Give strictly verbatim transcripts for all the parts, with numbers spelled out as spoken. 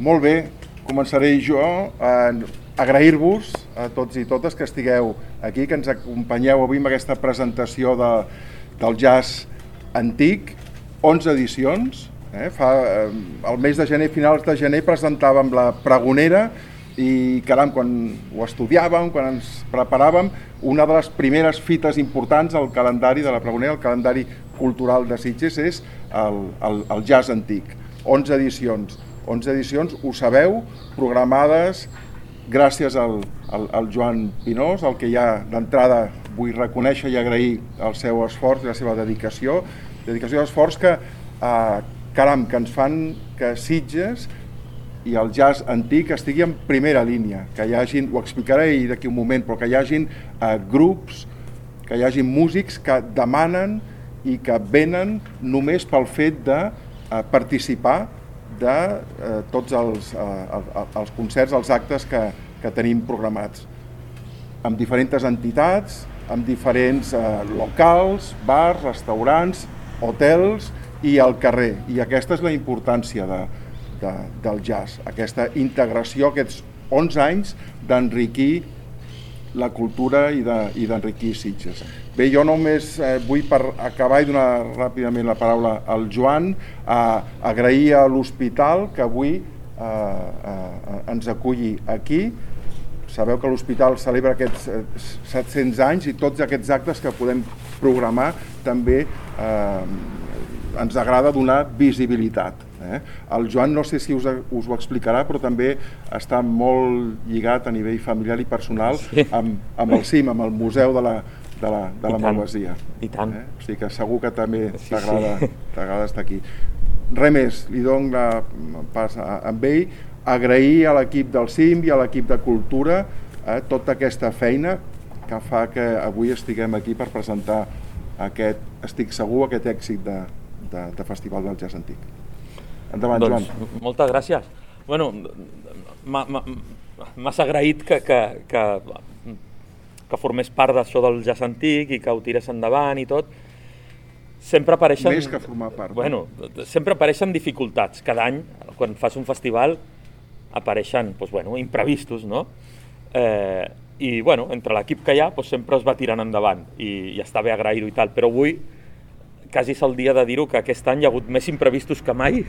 Molt bé, començaré jo a agrair-vos a tots i totes que estigueu aquí, que ens acompanyeu avui amb aquesta presentació de, del jazz antic, onze edicions. Eh? Fa, eh, el mes de gener, finals de gener, presentàvem la pregonera i, caram, quan ho estudiàvem, quan ens preparàvem, una de les primeres fites importants al calendari de la pregonera, el calendari cultural de Sitges, és el, el, el jazz antic. onze edicions. onze edicions, ho sabeu, programades gràcies al, al, al Joan Pinós, el que ja d'entrada vull reconèixer i agrair el seu esforç i la seva dedicació, dedicació i esforç que, eh, caram, que ens fan que Sitges i el jazz antic estigui en primera línia, que hi hagin, ho explicaré d'aquí un moment, però que hi hagin eh, grups, que hi hagin músics que demanen i que venen només pel fet de eh, participar de eh, tots els, eh, els concerts, els actes que, que tenim programats, amb diferents entitats, amb diferents eh, locals, bars, restaurants, hotels i al carrer. I aquesta és la importància de, de, del jazz, aquesta integració, aquests onze anys d'enriquir la cultura i d'enriquir Sitges. Bé, jo només eh, vull, per acabar i donar ràpidament la paraula al Joan, eh, agrair a l'hospital que avui eh, eh, ens aculli aquí. Sabeu que l'hospital celebra aquests eh, set-cents anys i tots aquests actes que podem programar també eh, ens agrada donar visibilitat. Eh? El Joan no sé si us, us ho explicarà, però també està molt lligat a nivell familiar i personal sí. amb, amb el C I M, amb el Museu de la, de la, de la Malvasia. I tant. Eh? O sigui que segur que també sí, t'agrada sí. t'agrada estar aquí. Res més, li dono la pas a, amb ell, agrair a l'equip del C I M i a l'equip de Cultura eh, tota aquesta feina que fa que avui estiguem aquí per presentar aquest, estic segur, aquest èxit de, de, de Festival del Jazz Antic. Endavant, doncs, Joan. Moltes gràcies. Bueno, m'has agraït que, que, que, que formés part d'això del jazz antic i que ho tirés endavant i tot. Sempre apareixen... Més que formar part. Bueno, sempre apareixen dificultats. Cada any, quan fas un festival, apareixen doncs, bueno, imprevistos, no? Eh, I bueno, entre l'equip que hi ha doncs, sempre es va tirant endavant i, i està bé agrair-ho i tal, però avui quasi és el dia de dir-ho que aquest any hi ha hagut més imprevistos que mai.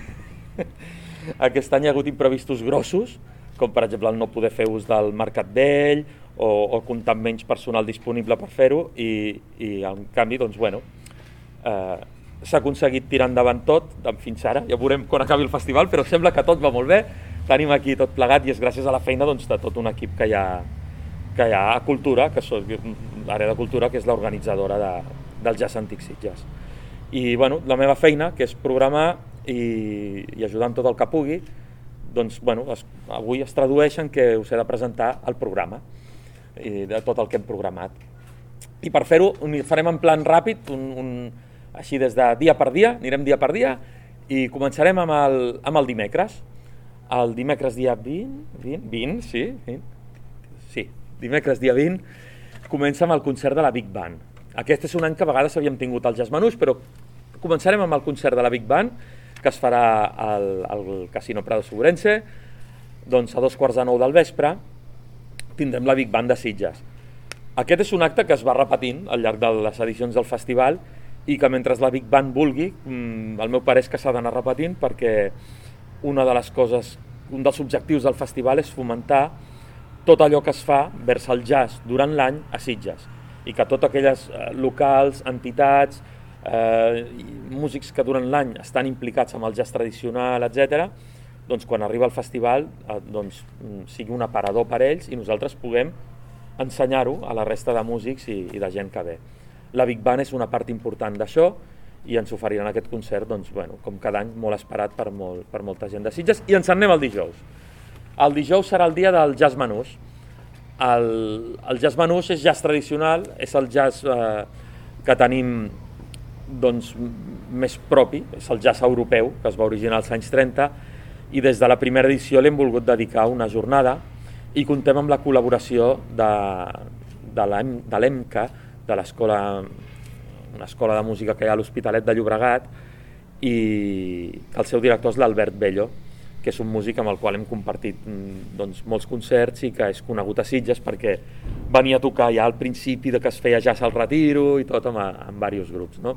Aquest any hi ha hagut imprevistos grossos, com per exemple el no poder fer ús del Mercat Vell o, o comptar amb menys personal disponible per fer-ho i, i en canvi, doncs, bueno, eh, s'ha aconseguit tirar endavant tot fins ara, ja veurem quan acabi el festival, però sembla que tot va molt bé, tenim aquí tot plegat i és gràcies a la feina doncs, de tot un equip que hi ha, que hi ha a Cultura, que és l'àrea de Cultura, que és l'organitzadora de, del Jazz Antic Sitges. I bueno, la meva feina, que és programar i, i ajudar amb tot el que pugui, doncs bueno, es, avui es tradueix en que us he de presentar el programa i de tot el que hem programat. I per fer-ho ho farem en plan ràpid, un, un, així des de dia per dia, anirem dia per dia i començarem amb el, amb el dimecres. El dimecres dia vint, vint, vint, sí, vint, sí, dimecres dia vint, comença amb el concert de la Big Band. Aquest és un any que a vegades havíem tingut el Jazz Manús, però començarem amb el concert de la Big Band, que es farà al, al Casino Prado Sobrense, doncs a dos quarts de nou del vespre tindrem la Big Band de Sitges. Aquest és un acte que es va repetint al llarg de les edicions del festival i que mentre la Big Band vulgui, el meu pare és que s'ha d'anar repetint perquè una de les coses, un dels objectius del festival és fomentar tot allò que es fa vers el jazz durant l'any a Sitges i que tots aquelles locals, entitats, eh, músics que durant l'any estan implicats amb el jazz tradicional, etcètera, doncs quan arriba el festival eh, doncs, sigui un aparador per ells i nosaltres puguem ensenyar-ho a la resta de músics i, i de gent que ve. La Big Band és una part important d'això i ens oferiran aquest concert, doncs, bueno, com cada any, molt esperat per, molt, per molta gent de Sitges. I ens en anem el dijous. El dijous serà el dia del Jazz Manús. El, el Jazz Manús és jazz tradicional, és el jazz eh, que tenim doncs, més propi, és el jazz europeu, que es va originar als anys trenta, i des de la primera edició l'hem volgut dedicar una jornada i contem amb la col·laboració de, de l'E M C A, de l'escola, una escola de música que hi ha a l'Hospitalet de Llobregat, i el seu director és l'Albert Bello, que és un músic amb el qual hem compartit doncs, molts concerts i que és conegut a Sitges perquè venia a tocar ja al principi de que es feia jazz al Retiro i tot amb, amb diversos grups, no?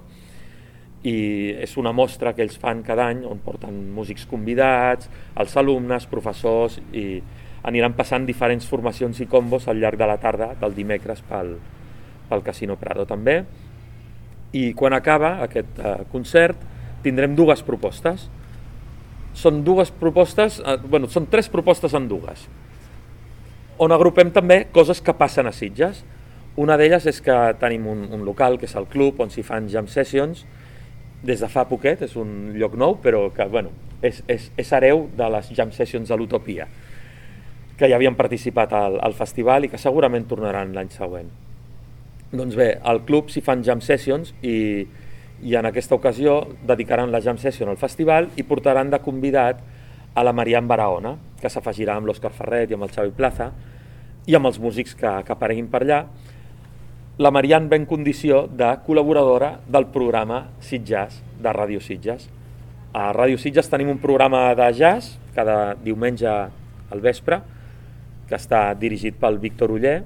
I és una mostra que ells fan cada any on porten músics convidats, els alumnes, professors, i aniran passant diferents formacions i combos al llarg de la tarda del dimecres pel, pel Casino Prado també. I quan acaba aquest eh, concert tindrem dues propostes. Són dues propostes, eh, bueno, són tres propostes en dues, on agrupem també coses que passen a Sitges. Una d'elles és que tenim un, un local, que és el club, on s'hi fan jam sessions, des de fa poquet, és un lloc nou, però que bueno, és, és, és hereu de les jam sessions de l'Utopia, que ja havien participat al, al festival i que segurament tornaran l'any següent. Doncs bé, al club s'hi fan jam sessions i i en aquesta ocasió dedicaran la jam session al festival i portaran de convidat a la Marian Barahona, que s'afegirà amb l'Òscar Ferret i amb el Xavi Plaza i amb els músics que, que apareguin per allà. La Marian ve en condició de col·laboradora del programa Sitges de Ràdio Sitges. A Ràdio Sitges tenim un programa de jazz cada diumenge al vespre que està dirigit pel Víctor Uller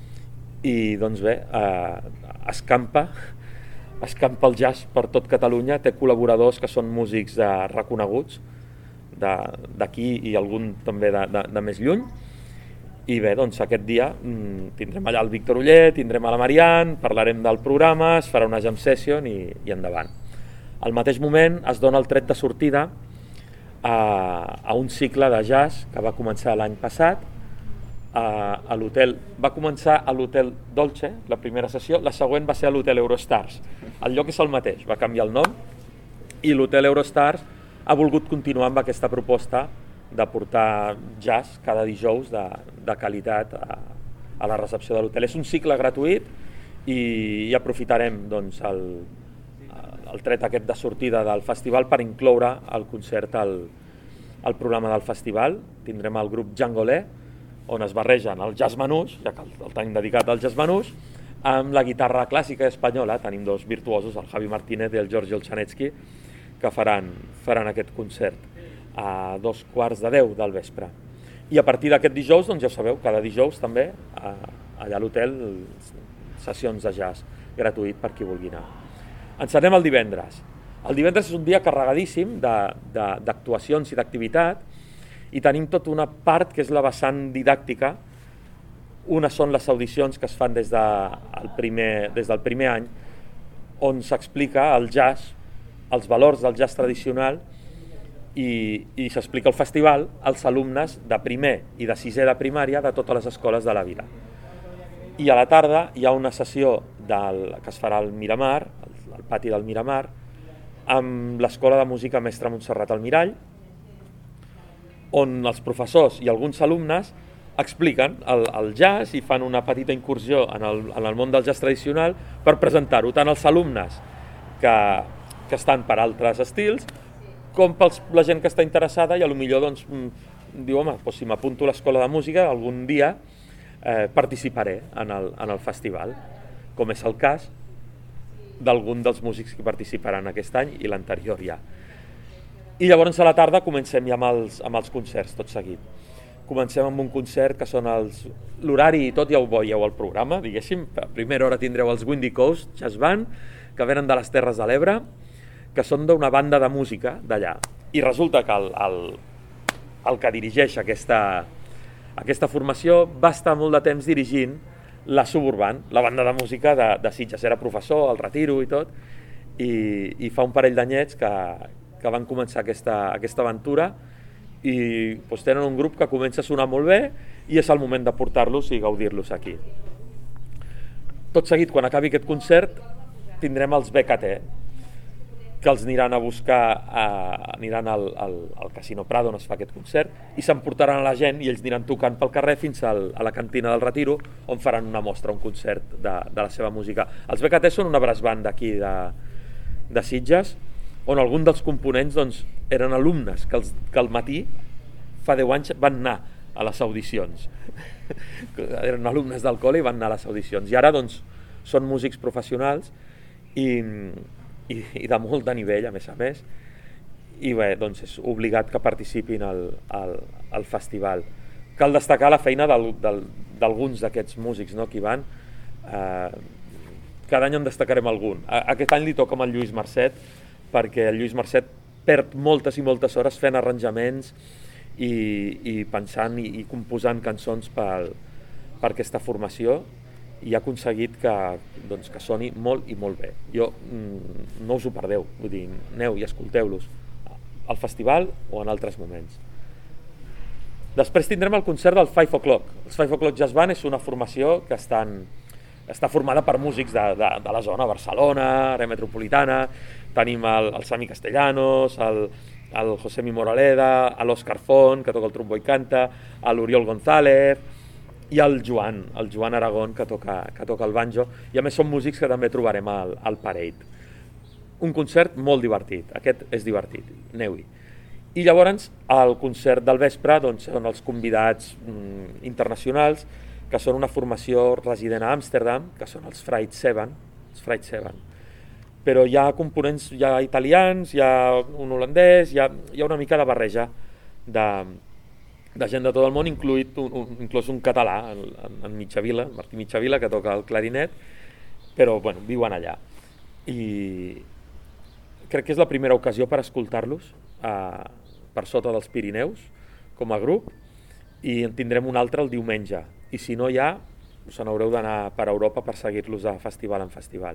i doncs bé, eh, escampa escampa el jazz per tot Catalunya, té col·laboradors que són músics de, reconeguts d'aquí i algun també de, de, de més lluny. I bé, doncs aquest dia mmm, tindrem allà el Víctor Uller, tindrem a la Marian, parlarem del programa, es farà una jam session i, i endavant. Al mateix moment es dona el tret de sortida a, a un cicle de jazz que va començar l'any passat a, a l'hotel, va començar a l'hotel Dolce, la primera sessió, la següent va ser a l'hotel Eurostars. El lloc és el mateix, va canviar el nom i l'hotel Eurostars ha volgut continuar amb aquesta proposta de portar jazz cada dijous de, de qualitat a, a la recepció de l'hotel. És un cicle gratuït i, i aprofitarem doncs, el, el tret aquest de sortida del festival per incloure el concert al, al programa del festival. Tindrem el grup Jangolé, on es barregen el jazz manús, ja que el, el tenim dedicat al jazz manús, amb la guitarra clàssica espanyola. Tenim dos virtuosos, el Javi Martínez i el Giorgio Olchanetsky, que faran, faran aquest concert a dos quarts de deu del vespre. I a partir d'aquest dijous, doncs ja ho sabeu, cada dijous també, a, allà a l'hotel, sessions de jazz gratuït per qui vulgui anar. Ens anem el divendres. El divendres és un dia carregadíssim d'actuacions i d'activitat i tenim tota una part que és la vessant didàctica. Una són les audicions que es fan des, de el primer, des del primer any, on s'explica el jazz, els valors del jazz tradicional i, i s'explica el festival als alumnes de primer i de sisè de primària de totes les escoles de la vila. I a la tarda hi ha una sessió del, que es farà al Miramar, al pati del Miramar, amb l'Escola de Música Mestre Montserrat Almirall, on els professors i alguns alumnes expliquen el, el jazz i fan una petita incursió en el, en el món del jazz tradicional per presentar-ho tant als alumnes que, que estan per altres estils com per la gent que està interessada i potser doncs, diu, home, doncs si m'apunto a l'escola de música algun dia eh, participaré en el, en el festival, com és el cas d'algun dels músics que participaran aquest any i l'anterior ja. I llavors a la tarda comencem ja amb els, amb els concerts, tot seguit. Comencem amb un concert que són els... L'horari i tot ja ho veieu al programa, diguéssim. A primera hora tindreu els Windy Coast Jazz Band, que venen de les Terres de l'Ebre, que són d'una banda de música d'allà. I resulta que el, el, el que dirigeix aquesta, aquesta formació va estar molt de temps dirigint la Suburban, la banda de música de, de Sitges. Era professor, al Retiro i tot, i, i fa un parell d'anyets que, que van començar aquesta, aquesta aventura i doncs, tenen un grup que comença a sonar molt bé i és el moment de portar-los i gaudir-los aquí. Tot seguit, quan acabi aquest concert, tindrem els B K T, que els aniran a buscar, a, aniran al, al, al Casino Prado on es fa aquest concert i s'emportaran a la gent i ells aniran tocant pel carrer fins al, a la cantina del Retiro on faran una mostra, un concert de, de la seva música. Els B K T són una brass band d'aquí de, de Sitges, on alguns dels components doncs, eren alumnes que, els, que al matí, fa deu anys, van anar a les audicions. Eren alumnes del col·le i van anar a les audicions. I ara doncs, són músics professionals i, i, i de molt de nivell, a més a més. i bé, doncs és obligat que participin al, al, al festival. Cal destacar la feina d'alguns d'aquests músics, no?, que hi van. Eh, cada any en destacarem algun. Aquest any li toca amb el Lluís Marcet, perquè el Lluís Marcet perd moltes i moltes hores fent arranjaments i, i pensant i, i composant cançons per, per aquesta formació, i ha aconseguit que, doncs, que soni molt i molt bé. Jo, no us ho perdeu, vull dir, aneu i escolteu-los al festival o en altres moments. Després tindrem el concert del Five O'Clock. El Five O'Clock Jazz Band és una formació que estan, està formada per músics de, de, de la zona, Barcelona, àrea metropolitana. Tenim el, el Sami Castellanos, el, el José Mi Moraleda, l'Òscar Font, que toca el trombó i canta, l'Oriol González, i el Joan, el Joan Aragón, que toca, que toca el banjo, i a més són músics que també trobarem al, al Parade. Un concert molt divertit, aquest és divertit, aneu-hi. I llavors, al concert del vespre, doncs, són els convidats mm, internacionals, que són una formació resident a Amsterdam, que són els Fried Seven, els Fried Seven. Però hi ha components, hi ha italians, hi ha un holandès, hi ha, hi ha una mica de barreja de, de gent de tot el món, incluït un, un, inclús un català, en, en Mitjavila, Martí Mitjavila, que toca el clarinet, però bueno, viuen allà. I crec que és la primera ocasió per escoltar-los eh, per sota dels Pirineus, com a grup, i en tindrem un altre el diumenge. I si no hi ha, us n'haureu d'anar per Europa per seguir-los de festival en festival.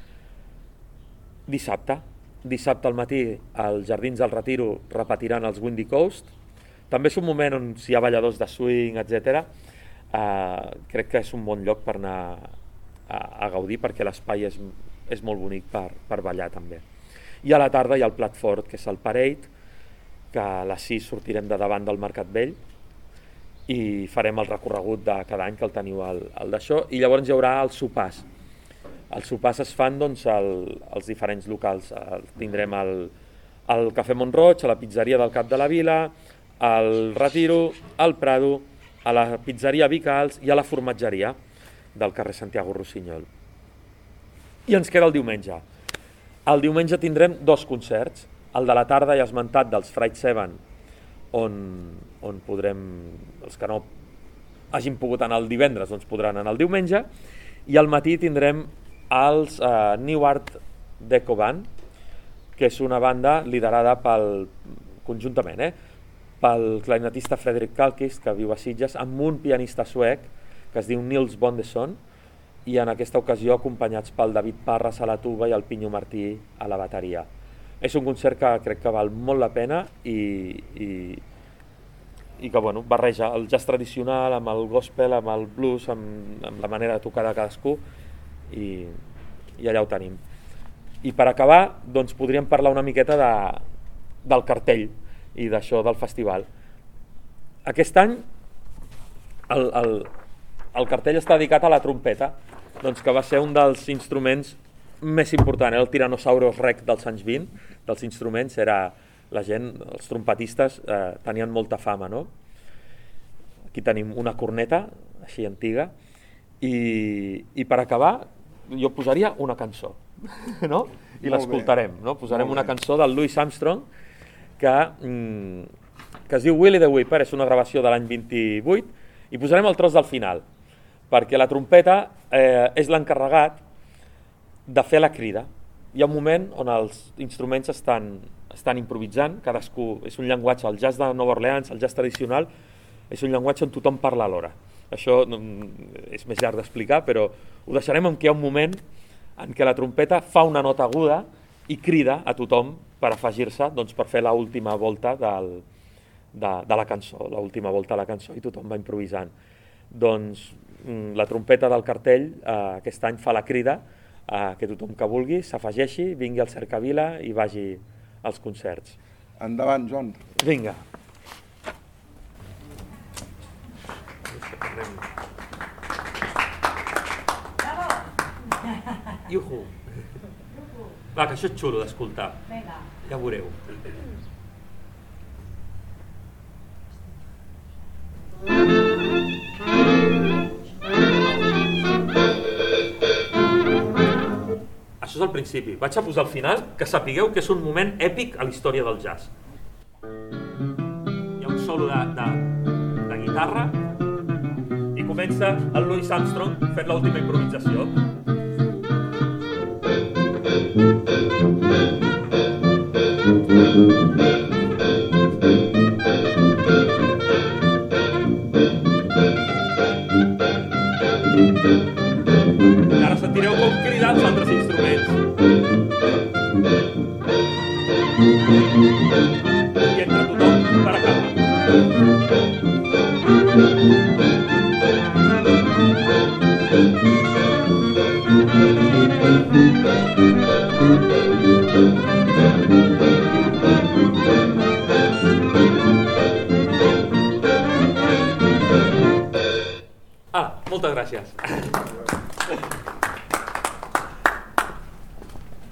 Dissabte, dissabte al matí als Jardins del Retiro repetiran els Windy Coast. També és un moment on si hi ha balladors de swing, etcètera. Eh, crec que és un bon lloc per anar a, a gaudir, perquè l'espai és, és molt bonic per, per ballar també. I a la tarda hi ha el plat fort, que és el Parade, que a les sis sortirem de davant del Mercat Vell i farem el recorregut de cada any que el teniu al, al d'això, i llavors hi haurà els sopars. Els sopars es fan doncs, al, als diferents locals. El, tindrem el, el Cafè Montroig, a la pizzeria del Cap de la Vila, al Retiro, al Prado, a la pizzeria Vicals i a la formatgeria del carrer Santiago Rossinyol. I ens queda el diumenge. El diumenge tindrem dos concerts. El de la tarda ja esmentat dels Fried Seven, on, on podrem, els que no hagin pogut anar el divendres, doncs podran anar el diumenge, i al matí tindrem els uh, New Art Deco Band, que és una banda liderada pel, conjuntament, eh, pel clarinetista Fredrik Kalkist, que viu a Sitges, amb un pianista suec que es diu Nils Bondesson, i en aquesta ocasió acompanyats pel David Parras a la tuba i el Pinyo Martí a la bateria. És un concert que crec que val molt la pena i, i, i que bueno, barreja el jazz tradicional amb el gospel, amb el blues, amb, amb la manera de tocar de cadascú, i, i allà ho tenim. I per acabar, doncs podríem parlar una miqueta de, del cartell i d'això del festival. Aquest any el, el, el cartell està dedicat a la trompeta, doncs que va ser un dels instruments més important, el Tyrannosaurus Rex dels anys vint, dels instruments, era la gent, els trompetistes eh, tenien molta fama, no? Aquí tenim una corneta, així antiga, i, i per acabar jo posaria una cançó, no? I l'escoltarem, no? Posarem una cançó del Louis Armstrong que, mm, que es diu Willie the Whipper, és una gravació de l'any vint-i-vuit, i posarem el tros del final, perquè la trompeta eh, és l'encarregat de fer la crida. Hi ha un moment on els instruments estan, estan improvisant, cadascú, és un llenguatge, el jazz de Nova Orleans, el jazz tradicional, és un llenguatge on tothom parla alhora. Això és més llarg d'explicar, però ho deixarem en què hi ha un moment en què la trompeta fa una nota aguda i crida a tothom per afegir-se, doncs, per fer l'última volta del, de, de la cançó, l'última volta de la cançó, i tothom va improvisant. Doncs la trompeta del cartell eh, aquest any fa la crida a que tothom que vulgui s'afegeixi, vingui al Cercavila i vagi als concerts. Endavant, Joan. Vinga. Iuhu. Va, que això és xulo d'escoltar. Ja ho veureu. Això és és al principi. Vaig a posar al final, que sapigueu que és un moment èpic a la història del jazz. Hi ha un solo de, de, de guitarra i comença el Louis Armstrong fent l'última improvisació. I ara sentireu com cridar els altres instruments. I entra tothom per acabar. Ah, moltes gràcies.